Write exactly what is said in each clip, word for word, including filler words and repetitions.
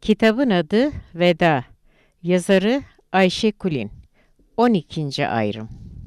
Kitabın adı Veda. Yazarı Ayşe Kulin. on ikinci ayrım.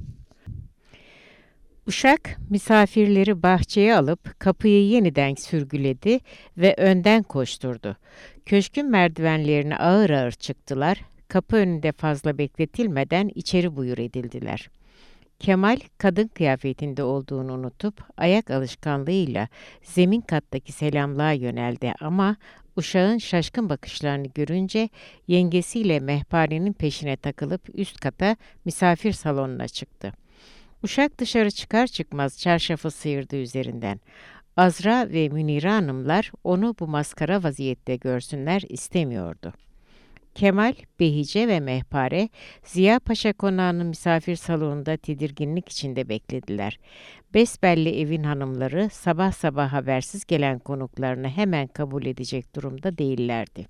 Uşak misafirleri bahçeye alıp kapıyı yeniden sürgüledi ve önden koşturdu. Köşkün merdivenlerine ağır ağır çıktılar. Kapı önünde fazla bekletilmeden içeri buyur edildiler. Kemal kadın kıyafetinde olduğunu unutup ayak alışkanlığıyla zemin kattaki selamlığa yöneldi ama uşağın şaşkın bakışlarını görünce yengesiyle mehparenin peşine takılıp üst kata misafir salonuna çıktı. Uşak dışarı çıkar çıkmaz çarşafı sıyırdı üzerinden. Azra ve Münire hanımlar onu bu maskara vaziyette görsünler istemiyordu. Kemal, Behice ve Mehpare, Ziya Paşa konağının misafir salonunda tedirginlik içinde beklediler. Besbelli evin hanımları sabah sabah habersiz gelen konuklarını hemen kabul edecek durumda değillerdi.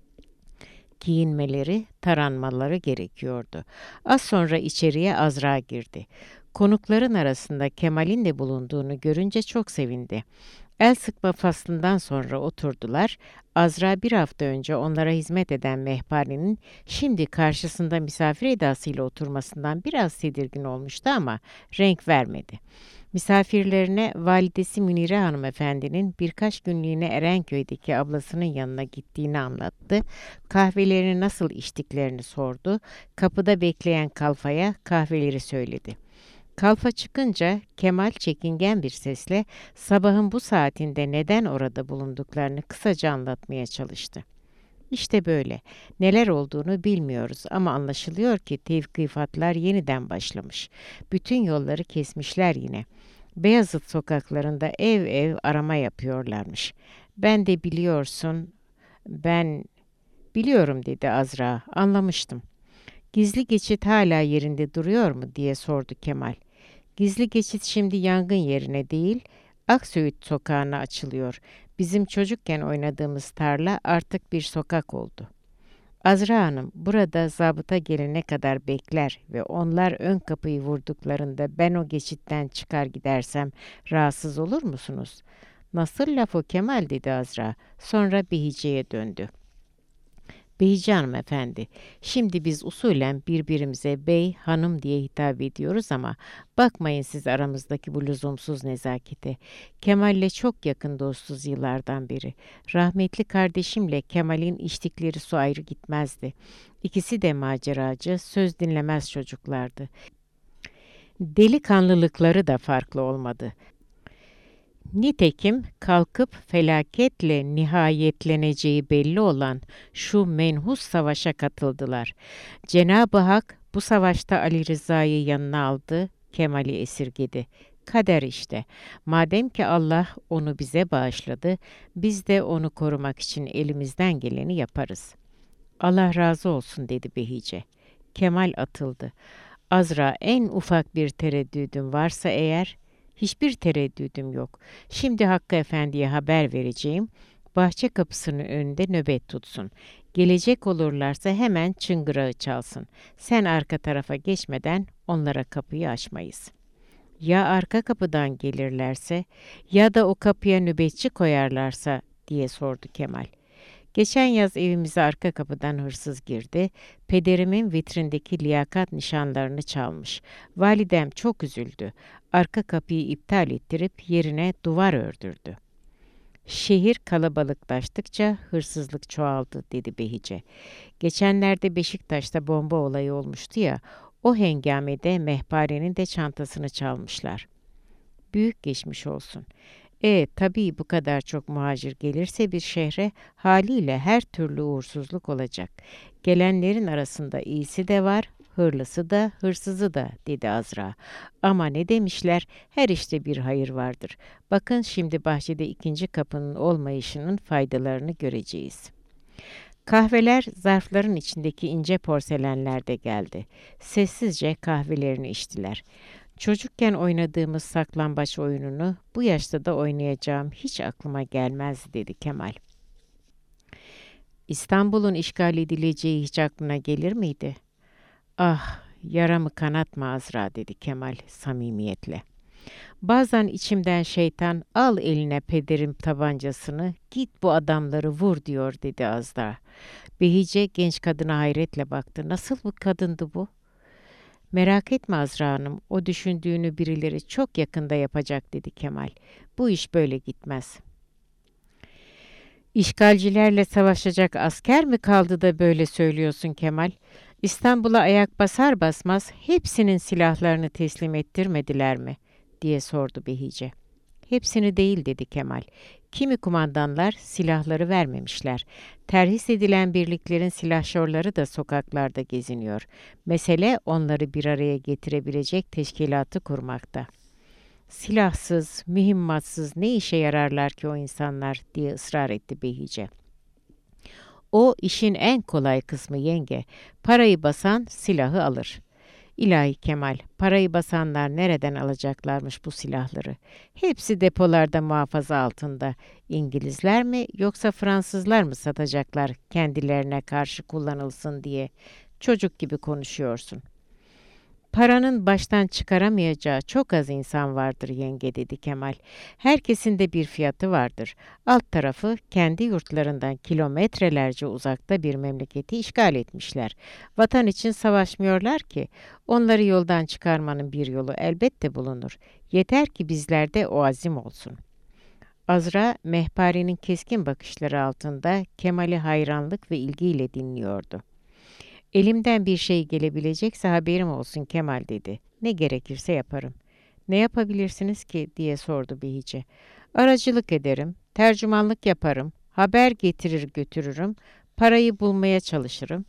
Giyinmeleri, taranmaları gerekiyordu. Az sonra içeriye Azra girdi. Konukların arasında Kemal'in de bulunduğunu görünce çok sevindi. El sıkma faslından sonra oturdular. Azra bir hafta önce onlara hizmet eden mehparenin şimdi karşısında misafir edasıyla oturmasından biraz tedirgin olmuştu ama renk vermedi. Misafirlerine validesi Münire hanımefendinin birkaç günlüğüne Erenköy'deki ablasının yanına gittiğini anlattı. Kahvelerini nasıl içtiklerini sordu. Kapıda bekleyen Kalfa'ya kahveleri söyledi. Kalfa çıkınca Kemal çekingen bir sesle sabahın bu saatinde neden orada bulunduklarını kısaca anlatmaya çalıştı. İşte böyle. Neler olduğunu bilmiyoruz ama anlaşılıyor ki tevkifatlar yeniden başlamış. Bütün yolları kesmişler yine. Beyazıt sokaklarında ev ev arama yapıyorlarmış. Ben de biliyorsun, ben biliyorum dedi Azra, anlamıştım. Gizli geçit hala yerinde duruyor mu diye sordu Kemal. Gizli geçit şimdi yangın yerine değil, Aksöğüt sokağına açılıyor. Bizim çocukken oynadığımız tarla artık bir sokak oldu. Azra Hanım, burada zabıta gelene kadar bekler ve onlar ön kapıyı vurduklarında ben o geçitten çıkar gidersem rahatsız olur musunuz? Nasıl laf o Kemal dedi Azra. Sonra Behiceye döndü. Behice hanımefendi, şimdi biz usulen birbirimize bey, hanım diye hitap ediyoruz ama bakmayın siz aramızdaki bu lüzumsuz nezakete. Kemal'le çok yakın dostuz yıllardan beri. Rahmetli kardeşimle Kemal'in içtikleri su ayrı gitmezdi. İkisi de maceracı, söz dinlemez çocuklardı. Delikanlılıkları da farklı olmadı. Nitekim kalkıp felaketle nihayetleneceği belli olan şu menhus savaşa katıldılar. Cenab-ı Hak bu savaşta Ali Rıza'yı yanına aldı, Kemal'i esirgedi. Kader işte. Madem ki Allah onu bize bağışladı, biz de onu korumak için elimizden geleni yaparız. Allah razı olsun dedi Behice. Kemal atıldı. Azra en ufak bir tereddüdün varsa eğer, hiçbir tereddüdüm yok. Şimdi Hakkı Efendi'ye haber vereceğim. Bahçe kapısının önünde nöbet tutsun. Gelecek olurlarsa hemen çıngırağı çalsın. Sen arka tarafa geçmeden onlara kapıyı açmayız. Ya arka kapıdan gelirlerse ya da o kapıya nöbetçi koyarlarsa diye sordu Kemal. Geçen yaz evimize arka kapıdan hırsız girdi. Pederimin vitrindeki liyakat nişanlarını çalmış. Validem çok üzüldü. Arka kapıyı iptal ettirip yerine duvar ördürdü. Şehir kalabalıklaştıkça hırsızlık çoğaldı dedi Behice. Geçenlerde Beşiktaş'ta bomba olayı olmuştu ya, o hengamede mehparenin de çantasını çalmışlar. Büyük geçmiş olsun. E tabii bu kadar çok muhacir gelirse bir şehre haliyle her türlü uğursuzluk olacak. Gelenlerin arasında iyisi de var, hırlısı da, hırsızı da dedi Azra. Ama ne demişler? Her işte bir hayır vardır. Bakın şimdi bahçede ikinci kapının olmayışının faydalarını göreceğiz. Kahveler zarfların içindeki ince porselenlerde geldi. Sessizce kahvelerini içtiler. Çocukken oynadığımız saklambaç oyununu bu yaşta da oynayacağım hiç aklıma gelmez dedi Kemal. İstanbul'un işgal edileceği hiç aklına gelir miydi? Ah, yaramı kanatma Azra dedi Kemal samimiyetle. Bazen içimden şeytan, al eline pederin tabancasını, git bu adamları vur diyor dedi Azra. Behice genç kadına hayretle baktı. Nasıl bir kadındı bu? Merak etme Azra Hanım, o düşündüğünü birileri çok yakında yapacak dedi Kemal. Bu iş böyle gitmez. İşgalcilerle savaşacak asker mi kaldı da böyle söylüyorsun Kemal? İstanbul'a ayak basar basmaz hepsinin silahlarını teslim ettirmediler mi? Diye sordu Behice. Hepsini değil dedi Kemal. Kimi kumandanlar silahları vermemişler. Terhis edilen birliklerin silahşorları da sokaklarda geziniyor. Mesele onları bir araya getirebilecek teşkilatı kurmakta. Silahsız, mühimmatsız ne işe yararlar ki o insanlar diye ısrar etti Behice. O işin en kolay kısmı yenge. Parayı basan silahı alır. İlahi Kemal, parayı basanlar nereden alacaklarmış bu silahları? Hepsi depolarda muhafaza altında. İngilizler mi yoksa Fransızlar mı satacaklar kendilerine karşı kullanılsın diye? Çocuk gibi konuşuyorsun. Paranın baştan çıkaramayacağı çok az insan vardır yenge dedi Kemal. Herkesin de bir fiyatı vardır. Alt tarafı kendi yurtlarından kilometrelerce uzakta bir memleketi işgal etmişler. Vatan için savaşmıyorlar ki. Onları yoldan çıkarmanın bir yolu elbette bulunur. Yeter ki bizlerde o azim olsun. Azra, mehparenin keskin bakışları altında Kemal'i hayranlık ve ilgiyle dinliyordu. Elimden bir şey gelebilecekse haberim olsun Kemal dedi. Ne gerekirse yaparım. Ne yapabilirsiniz ki diye sordu Behice. Aracılık ederim, tercümanlık yaparım, haber getirir götürürüm, parayı bulmaya çalışırım.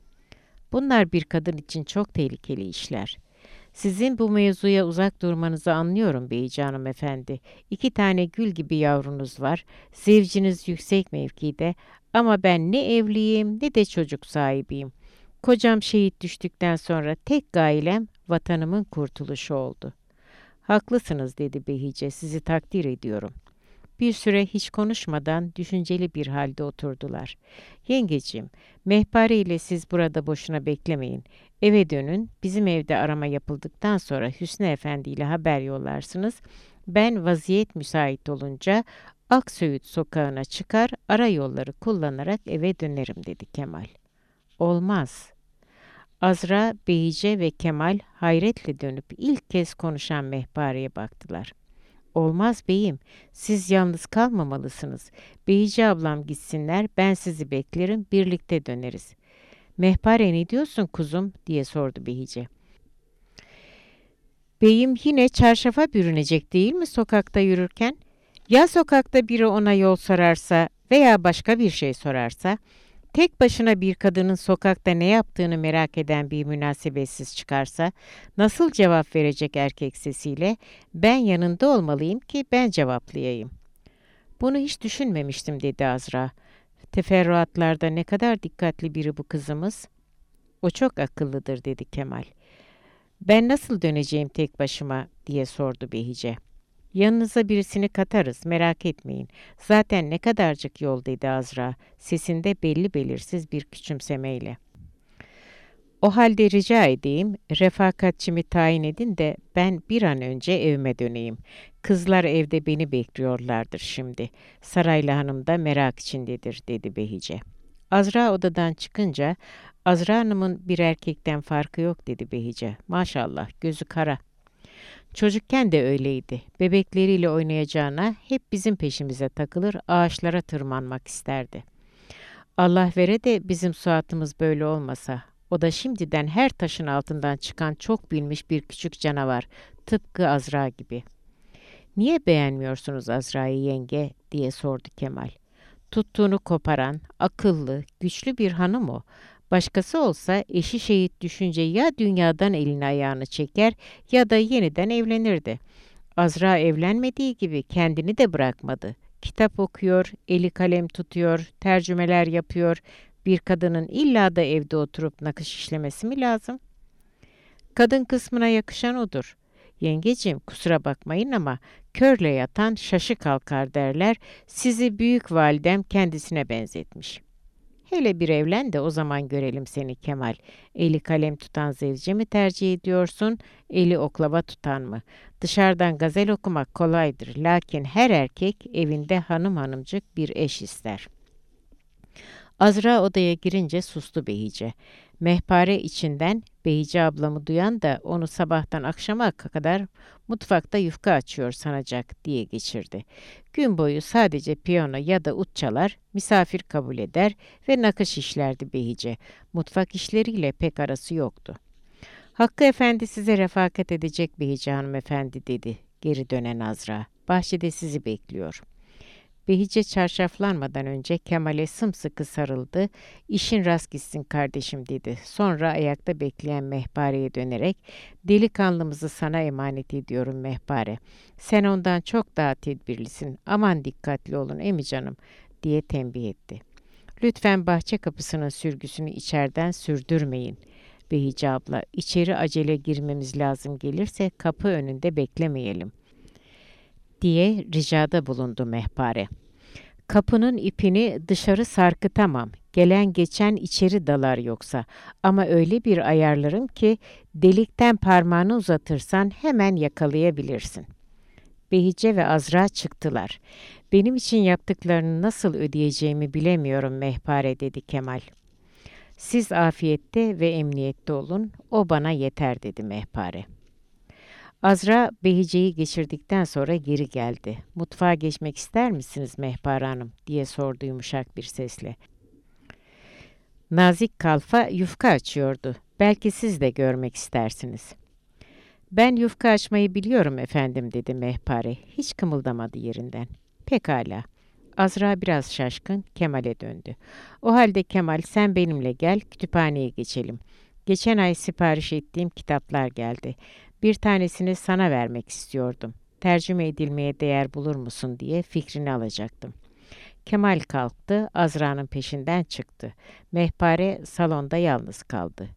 Bunlar bir kadın için çok tehlikeli işler. Sizin bu mevzuya uzak durmanızı anlıyorum Behice hanımefendi. İki tane gül gibi yavrunuz var, zevciniz yüksek mevkide ama ben ne evliyim ne de çocuk sahibiyim. Kocam şehit düştükten sonra tek gailem vatanımın kurtuluşu oldu. Haklısınız dedi Behice, sizi takdir ediyorum. Bir süre hiç konuşmadan düşünceli bir halde oturdular. Yengeciğim, mehpare ile siz burada boşuna beklemeyin. Eve dönün, bizim evde arama yapıldıktan sonra Hüsnü Efendi ile haber yollarsınız. Ben vaziyet müsait olunca Aksöğüt sokağına çıkar, ara yolları kullanarak eve dönerim dedi Kemal. Olmaz. Azra, Behice ve Kemal hayretle dönüp ilk kez konuşan mehpareye baktılar. Olmaz beyim, siz yalnız kalmamalısınız. Behice ablam gitsinler, ben sizi beklerim, birlikte döneriz. Mehpare ne diyorsun kuzum diye sordu Behice. Beyim yine çarşafa bürünecek değil mi sokakta yürürken? Ya sokakta biri ona yol sorarsa veya başka bir şey sorarsa? Tek başına bir kadının sokakta ne yaptığını merak eden bir münasebetsiz çıkarsa, nasıl cevap verecek erkek sesiyle? Ben yanında olmalıyım ki ben cevaplayayım. Bunu hiç düşünmemiştim dedi Azra. Teferruatlarda ne kadar dikkatli biri bu kızımız. O çok akıllıdır dedi Kemal. Ben nasıl döneceğim tek başıma diye sordu Behice. Yanınıza birisini katarız, merak etmeyin. Zaten ne kadarcık yol dedi Azra, sesinde belli belirsiz bir küçümsemeyle. O halde rica edeyim, refakatçimi tayin edin de ben bir an önce evime döneyim. Kızlar evde beni bekliyorlardır şimdi. Saraylı hanım da merak içindedir dedi Behice. Azra odadan çıkınca, Azra hanımın bir erkekten farkı yok dedi Behice. Maşallah, gözü kara. Çocukken de öyleydi. Bebekleriyle oynayacağına hep bizim peşimize takılır, ağaçlara tırmanmak isterdi. Allah vere de bizim Suat'ımız böyle olmasa. O da şimdiden her taşın altından çıkan çok bilmiş bir küçük canavar. Tıpkı Azra gibi. Niye beğenmiyorsunuz Azra'yı yenge diye sordu Kemal. Tuttuğunu koparan, akıllı, güçlü bir hanım o. Başkası olsa eşi şehit düşünce ya dünyadan elini ayağını çeker ya da yeniden evlenirdi. Azra evlenmediği gibi kendini de bırakmadı. Kitap okuyor, eli kalem tutuyor, tercümeler yapıyor. Bir kadının illa da evde oturup nakış işlemesi mi lazım? Kadın kısmına yakışan odur. Yengeciğim kusura bakmayın ama körle yatan şaşı kalkar derler. Sizi büyük validem kendisine benzetmiş. Hele bir evlen de o zaman görelim seni Kemal. Eli kalem tutan zevci mi tercih ediyorsun, eli oklava tutan mı? Dışarıdan gazel okumak kolaydır. Lakin her erkek evinde hanım hanımcık bir eş ister. Azra odaya girince sustu Behice. Mehpare içinden Behice ablamı duyan da onu sabahtan akşama kadar mutfakta yufka açıyor sanacak diye geçirdi. Gün boyu sadece piyano ya da ut çalar, misafir kabul eder ve nakış işlerdi Behice. Mutfak işleriyle pek arası yoktu. Hakkı Efendi size refakat edecek Behice hanımefendi dedi geri dönen Azra. Bahçede sizi bekliyor. Behice çarşaflanmadan önce Kemal'e sımsıkı sarıldı. İşin rast gitsin kardeşim dedi. Sonra ayakta bekleyen Mehpare'ye dönerek delikanlımızı sana emanet ediyorum Mehpare. Sen ondan çok daha tedbirlisin. Aman dikkatli olun emi canım diye tembih etti. Lütfen bahçe kapısının sürgüsünü içeriden sürdürmeyin. Behice abla, içeri acele girmemiz lazım gelirse kapı önünde beklemeyelim diye ricada bulundu Mehpare. Kapının ipini dışarı sarkıtamam. Gelen geçen içeri dalar yoksa. Ama öyle bir ayarlarım ki delikten parmağını uzatırsan hemen yakalayabilirsin. Behice ve Azra çıktılar. Benim için yaptıklarını nasıl ödeyeceğimi bilemiyorum Mehpare dedi Kemal. Siz afiyette ve emniyette olun, o bana yeter dedi Mehpare. Azra Behice'yi geçirdikten sonra geri geldi. Mutfağa geçmek ister misiniz Mehpare Hanım diye sordu yumuşak bir sesle. Nazik kalfa yufka açıyordu. Belki siz de görmek istersiniz. Ben yufka açmayı biliyorum efendim dedi Mehpare. Hiç kımıldamadı yerinden. Pekala. Azra biraz şaşkın Kemal'e döndü. O halde Kemal sen benimle gel kütüphaneye geçelim. Geçen ay sipariş ettiğim kitaplar geldi. Bir tanesini sana vermek istiyordum. Tercüme edilmeye değer bulur musun diye fikrini alacaktım. Kemal kalktı, Azra'nın peşinden çıktı. Mehpare salonda yalnız kaldı.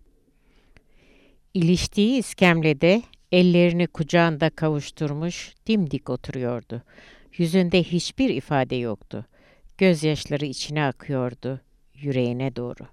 İliştiği iskemlede ellerini kucağında kavuşturmuş dimdik oturuyordu. Yüzünde hiçbir ifade yoktu. Gözyaşları içine akıyordu, yüreğine doğru.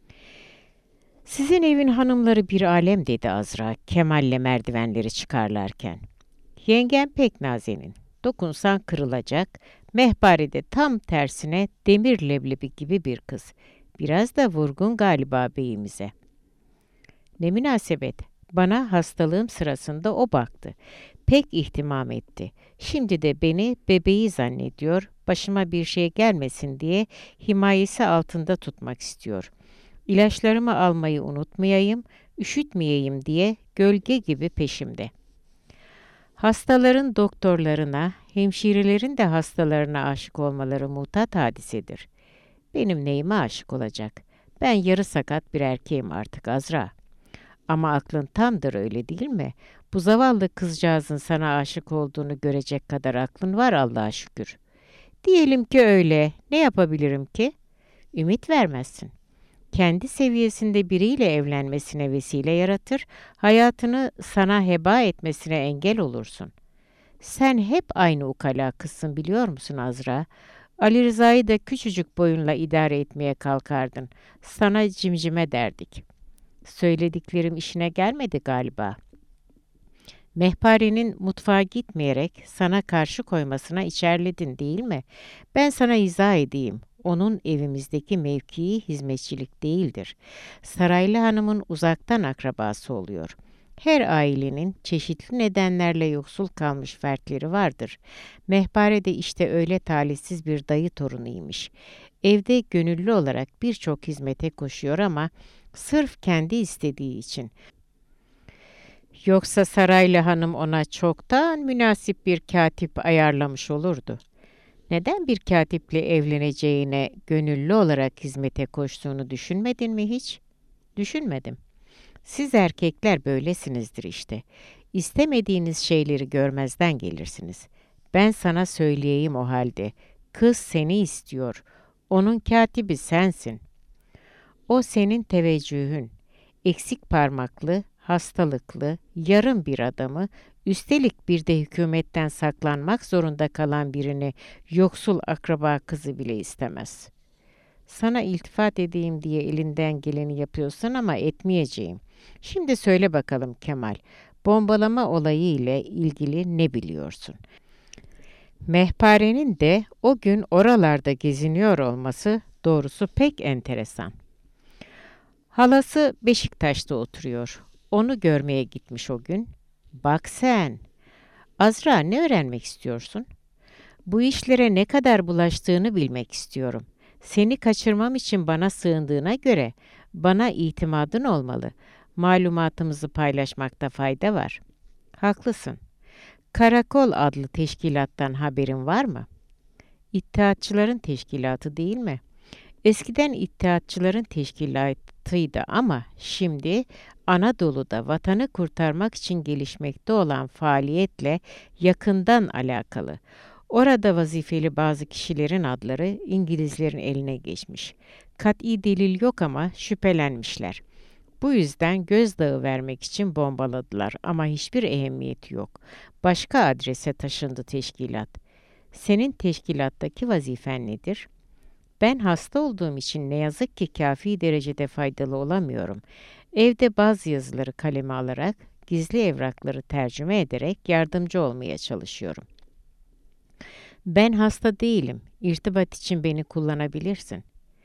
Sizin evin hanımları bir alem dedi Azra, Kemal'le merdivenleri çıkarlarken. Yengem pek nazenin. Dokunsan kırılacak. Mehpare de tam tersine demir leblebi gibi bir kız. Biraz da vurgun galiba beyimize. Ne münasebet. Bana hastalığım sırasında o baktı. Pek ihtimam etti. Şimdi de beni bebeği zannediyor, başıma bir şey gelmesin diye himayesi altında tutmak istiyor. İlaçlarımı almayı unutmayayım, üşütmeyeyim diye gölge gibi peşimde. Hastaların doktorlarına, hemşirelerin de hastalarına aşık olmaları mutat hadisedir. Benim neyime aşık olacak? Ben yarı sakat bir erkeğim artık Azra. Ama aklın tamdır öyle değil mi? Bu zavallı kızcağızın sana aşık olduğunu görecek kadar aklın var Allah'a şükür. Diyelim ki öyle, ne yapabilirim ki? Ümit vermezsin. Kendi seviyesinde biriyle evlenmesine vesile yaratır, hayatını sana heba etmesine engel olursun. Sen hep aynı ukala kızsın biliyor musun Azra? Ali Rıza'yı da küçücük boyunla idare etmeye kalkardın. Sana cimcime derdik. Söylediklerim işine gelmedi galiba. Mehpare'nin mutfağa gitmeyerek sana karşı koymasına içerledin değil mi? Ben sana izah edeyim. Onun evimizdeki mevkii hizmetçilik değildir. Saraylı hanımın uzaktan akrabası oluyor. Her ailenin çeşitli nedenlerle yoksul kalmış fertleri vardır. Mehpare de işte öyle talihsiz bir dayı torunuymuş. Evde gönüllü olarak birçok hizmete koşuyor ama sırf kendi istediği için. Yoksa saraylı hanım ona çoktan münasip bir katip ayarlamış olurdu. Neden bir katiple evleneceğine gönüllü olarak hizmete koştuğunu düşünmedin mi hiç? Düşünmedim. Siz erkekler böylesinizdir işte. İstemediğiniz şeyleri görmezden gelirsiniz. Ben sana söyleyeyim o halde. Kız seni istiyor. Onun katibi sensin. O senin teveccühün. Eksik parmaklı, hastalıklı, yarım bir adamı, üstelik bir de hükümetten saklanmak zorunda kalan birini yoksul akraba kızı bile istemez. Sana iltifat edeyim diye elinden geleni yapıyorsun ama etmeyeceğim. Şimdi söyle bakalım Kemal, bombalama olayı ile ilgili ne biliyorsun? Mehpare'nin de o gün oralarda geziniyor olması doğrusu pek enteresan. Halası Beşiktaş'ta oturuyor. Onu görmeye gitmiş o gün. Bak sen, Azra ne öğrenmek istiyorsun? Bu işlere ne kadar bulaştığını bilmek istiyorum. Seni kaçırmam için bana sığındığına göre bana itimadın olmalı. Malumatımızı paylaşmakta fayda var. Haklısın. Karakol adlı teşkilattan haberin var mı? İttihatçıların teşkilatı değil mi? Eskiden İttihatçıların teşkilatıydı ama şimdi Anadolu'da vatanı kurtarmak için gelişmekte olan faaliyetle yakından alakalı. Orada vazifeli bazı kişilerin adları İngilizlerin eline geçmiş. Kat'i delil yok ama şüphelenmişler. Bu yüzden gözdağı vermek için bombaladılar ama hiçbir ehemmiyeti yok. Başka adrese taşındı teşkilat. Senin teşkilattaki vazifen nedir? Ben hasta olduğum için ne yazık ki kafi derecede faydalı olamıyorum. Evde bazı yazıları kaleme alarak, gizli evrakları tercüme ederek yardımcı olmaya çalışıyorum. Ben hasta değilim. İrtibat için beni kullanabilirsin.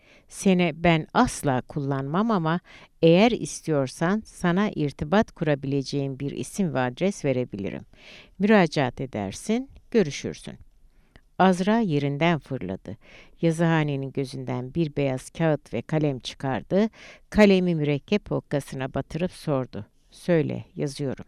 Seni ben asla kullanmam ama eğer istiyorsan sana irtibat kurabileceğim bir isim ve adres verebilirim. Müracaat edersin, görüşürsün. Azra yerinden fırladı. Yazıhanenin gözünden bir beyaz kağıt ve kalem çıkardı. Kalemi mürekkep hokkasına batırıp sordu. Söyle, yazıyorum.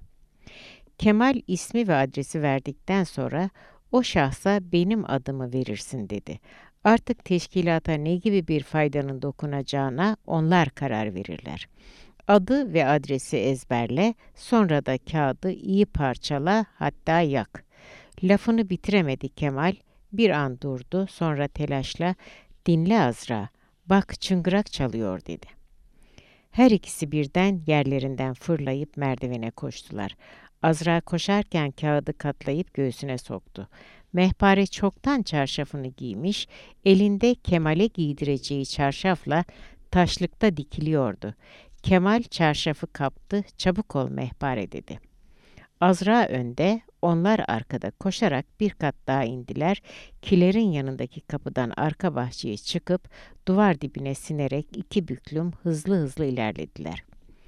Kemal ismi ve adresi verdikten sonra o şahsa benim adımı verirsin dedi. Artık teşkilata ne gibi bir faydanın dokunacağına onlar karar verirler. Adı ve adresi ezberle, sonra da kağıdı iyi parçala, hatta yak. Lafını bitiremedi Kemal. Bir an durdu, sonra telaşla, dinle Azra, bak çıngırak çalıyor dedi. Her ikisi birden yerlerinden fırlayıp merdivene koştular. Azra koşarken kağıdı katlayıp göğsüne soktu. Mehpare çoktan çarşafını giymiş, elinde Kemal'e giydireceği çarşafla taşlıkta dikiliyordu. Kemal çarşafı kaptı, çabuk ol Mehpare dedi. Azra önde, onlar arkada koşarak bir kat daha indiler. Kilerin yanındaki kapıdan arka bahçeye çıkıp duvar dibine sinerek iki büklüm hızlı hızlı ilerlediler.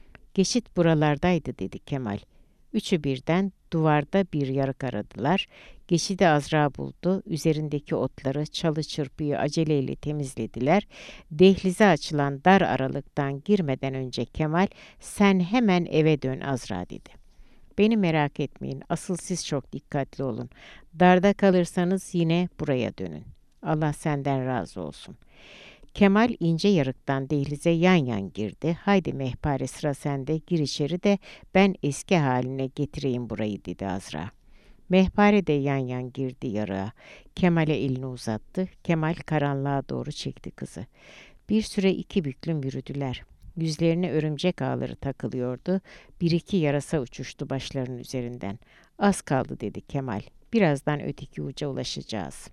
Geçit buralardaydı dedi Kemal. Üçü birden duvarda bir yarık aradılar. Geçidi Azra buldu. Üzerindeki otları, çalı çırpıyı aceleyle temizlediler. Dehlize açılan dar aralıktan girmeden önce Kemal, sen hemen eve dön Azra dedi. Beni merak etmeyin. Asıl siz çok dikkatli olun. Darda kalırsanız yine buraya dönün. Allah senden razı olsun. Kemal ince yarıktan dehlize yan yan girdi. Haydi Mehpare sıra sende, gir içeri de ben eski haline getireyim burayı dedi Azra. Mehpare de yan yan girdi yarığa. Kemal'e elini uzattı. Kemal karanlığa doğru çekti kızı. Bir süre iki büklüm yürüdüler. Yüzlerine örümcek ağları takılıyordu. Bir iki yarasa uçuştu başlarının üzerinden. Az kaldı dedi Kemal. Birazdan öteki uca ulaşacağız.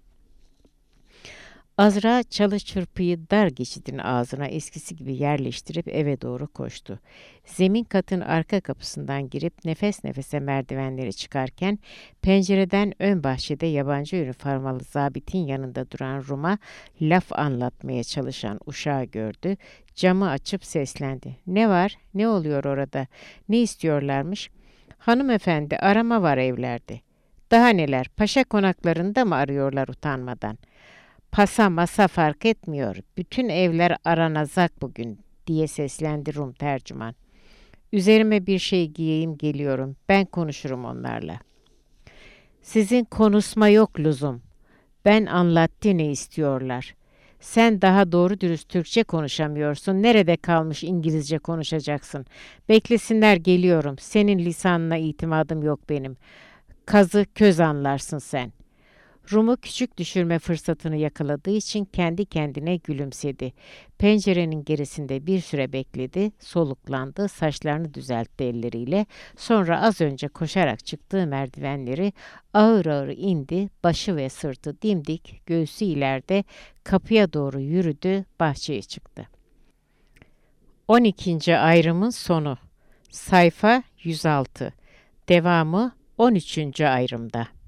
Azra çalı çırpıyı dar geçidin ağzına eskisi gibi yerleştirip eve doğru koştu. Zemin katın arka kapısından girip nefes nefese merdivenleri çıkarken pencereden ön bahçede yabancı üniformalı zabitin yanında duran Rum'a laf anlatmaya çalışan uşağı gördü. Camı açıp seslendi. Ne var? Ne oluyor orada? Ne istiyorlarmış? Hanımefendi arama var evlerde. Daha neler? Paşa konaklarında mı arıyorlar utanmadan? Pasa masa fark etmiyor. Bütün evler aranacak bugün diye seslendi Rum tercüman. Üzerime bir şey giyeyim geliyorum. Ben konuşurum onlarla. Sizin konuşma yok lüzum. Ben anlattı ne istiyorlar. Sen daha doğru dürüst Türkçe konuşamıyorsun. Nerede kalmış İngilizce konuşacaksın? Beklesinler geliyorum. Senin lisanına itimadım yok benim. Kazı köz anlarsın sen. Rum'u küçük düşürme fırsatını yakaladığı için kendi kendine gülümsedi. Pencerenin gerisinde bir süre bekledi, soluklandı, saçlarını düzeltti elleriyle. Sonra az önce koşarak çıktığı merdivenleri ağır ağır indi, başı ve sırtı dimdik, göğsü ileride kapıya doğru yürüdü, bahçeye çıktı. on ikinci ayrımın sonu. Sayfa yüz altı. Devamı on üçüncü ayrımda.